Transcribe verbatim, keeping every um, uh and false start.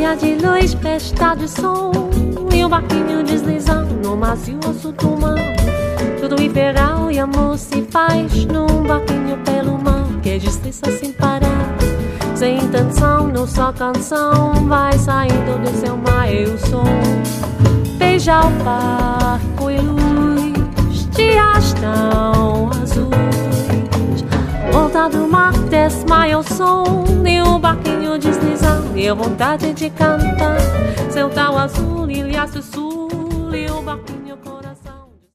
Raia de luz, festa de som, e o barquinho deslizando no macio osso do mar. Tudo imperial e amor se faz num barquinho pelo mar, que desliza sem parar. Sem intenção, não só canção vai saindo do seu mar. Eu sou beija o barco e luz, dias tão azuis. Volta do mar, desmaia o som, e o barquinho deslizando, e a vontade de cantar. Céu tão azul, ilha sul, e o barquinho